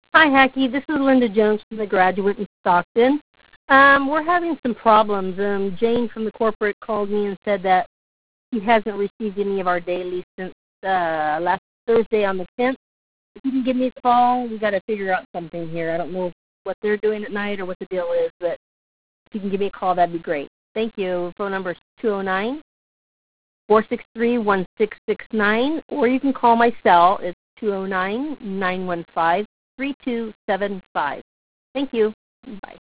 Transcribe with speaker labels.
Speaker 1: Hi, Hacky. This is Linda Jones from the Graduate in Stockton. We're having some problems. Jane from the corporate called me and said that he hasn't received any of our dailies since last Thursday on the 10th. If you can give me a call, we got to figure out something here. I don't know what they're doing at night or what the deal is, but if you can give me a call, that'd be great. Thank you. Phone number is 209-463-1669, or you can call my cell. It's 209-915-3275. Thank you. Bye.